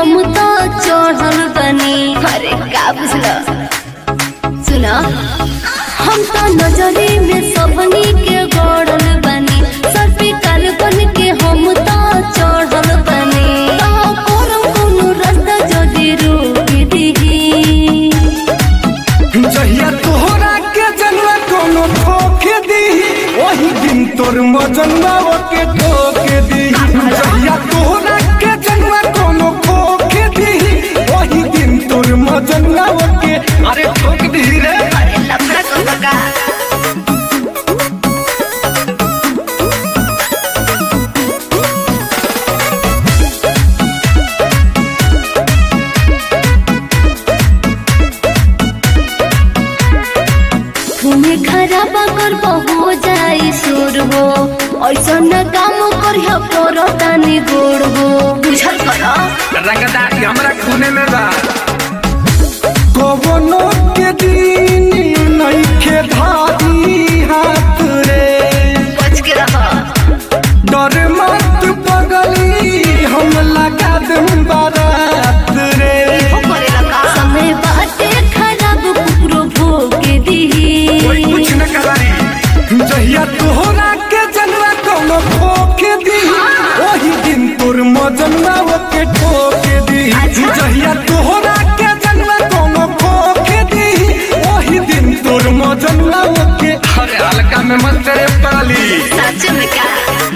हम तो चढ़ल बनी। अरे का बुझला सुना हम तो नजरी में सबनी के गड़ल बनी। सर पे काल बन के हम तो चढ़ल बनी। कोनो रास्ता जदी रोक दीही जहिया तोहरा के जनवा कोनो ठोके दीही वही दिन तोर मजनवा के ठोके दीही। जहिया तोहरा के जनवा कोनो ठोके दीही वही दिन तोर मजनवा के अरे ठोक दीही रे। लफड़ा को लगा तुम्हें खराब कर हो जाए सुर हो ऐसा न काम कर तानी गोड़ हो बुझल करा रंगदारी हमरा खूने में बा। कवनो के दिन नइखे धारी हाथ रे बच के रहा डर मत पगली हम लगा दम बारात रे। समय बाटे खराब कुकरो भोग दीही कुछ न करारी जहिया तोहरा के जनवा कोनो ठोके दीही वही दिन तोर मजनवा के ठोके दीही। जहिया तोहरा के जनवा कोनो ठोके दीही वही दिन तोर मजनवा के अरे हल्का में मत करे पाली सच में का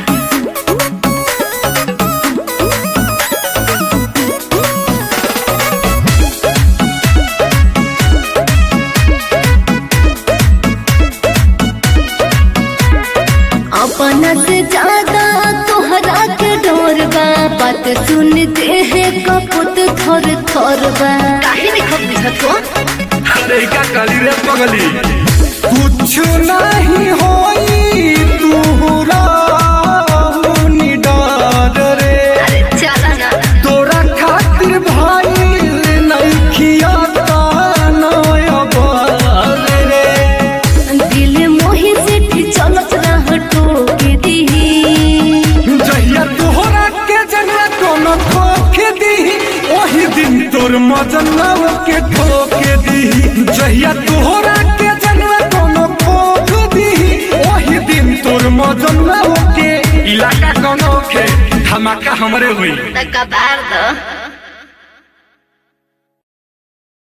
अपना से ज्यादा तोहरा के डोर बा। बात सुनते हैं कपुत थर थर बा। काहे नहीं खब बुझत हो अरे का काली रे पगली कुछ नहीं होई तू राहुनी डर रे। अरे चला ना तोरा खातिर भाई नहीं खियाता नया बार रे। दिल मोहि से चलत रह टोके दीही जहिया तोहरा के जनवा कोनो ठोके दीही वही दिन तोर मजनवा के ठोके दीही। जहिया तोहरा के जनवा कोनो ठोक दीही वही दिन तोर मजनवा के इलाका कोनो के धमाका हमरे हुई तक बार दो।